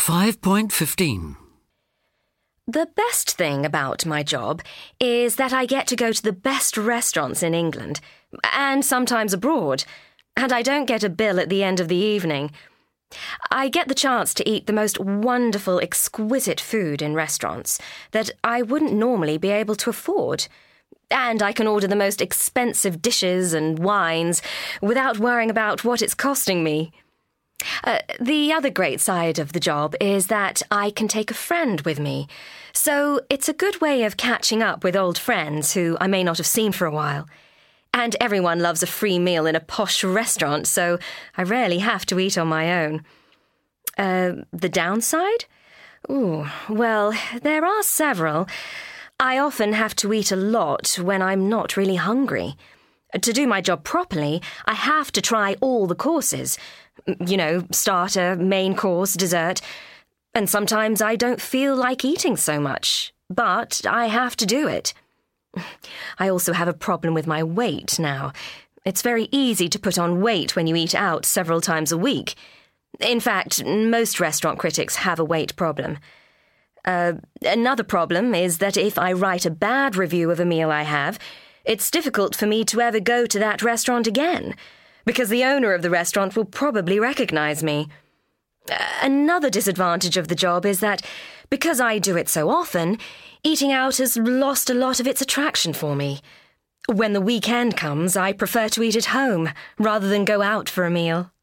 5.15. The best thing about my job is that I get to go to the best restaurants in England, and sometimes abroad, and I don't get a bill at the end of the evening. I get the chance to eat the most wonderful, exquisite food in restaurants that I wouldn't normally be able to afford. And I can order the most expensive dishes and wines without worrying about what it's costing me. The other great side of the job is that I can take a friend with me, so it's a good way of catching up with old friends who I may not have seen for a while. And everyone loves a free meal in a posh restaurant, so I rarely have to eat on my own. The downside? Well, there are several. I often have to eat a lot when I'm not really hungry. To do my job properly, I have to try all the courses. Starter, main course, dessert. And sometimes I don't feel like eating so much, but I have to do it. I also have a problem with my weight now. It's very easy to put on weight when you eat out several times a week. In fact, most restaurant critics have a weight problem. Another problem is that if I write a bad review of a meal I have, it's difficult for me to ever go to that restaurant again, because the owner of the restaurant will probably recognize me. Another disadvantage of the job is that, because I do it so often, eating out has lost a lot of its attraction for me. When the weekend comes, I prefer to eat at home rather than go out for a meal.